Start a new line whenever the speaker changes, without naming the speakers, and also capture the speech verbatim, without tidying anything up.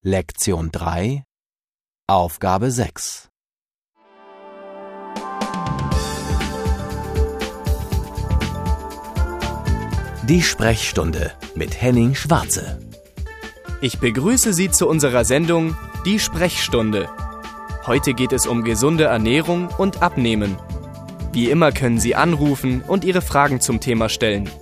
Lektion drei, Aufgabe sechs. Die Sprechstunde mit Henning Schwarze.
Ich begrüße Sie zu unserer Sendung Die Sprechstunde. Heute geht es um gesunde Ernährung und Abnehmen. Wie immer können Sie anrufen und Ihre Fragen zum Thema stellen.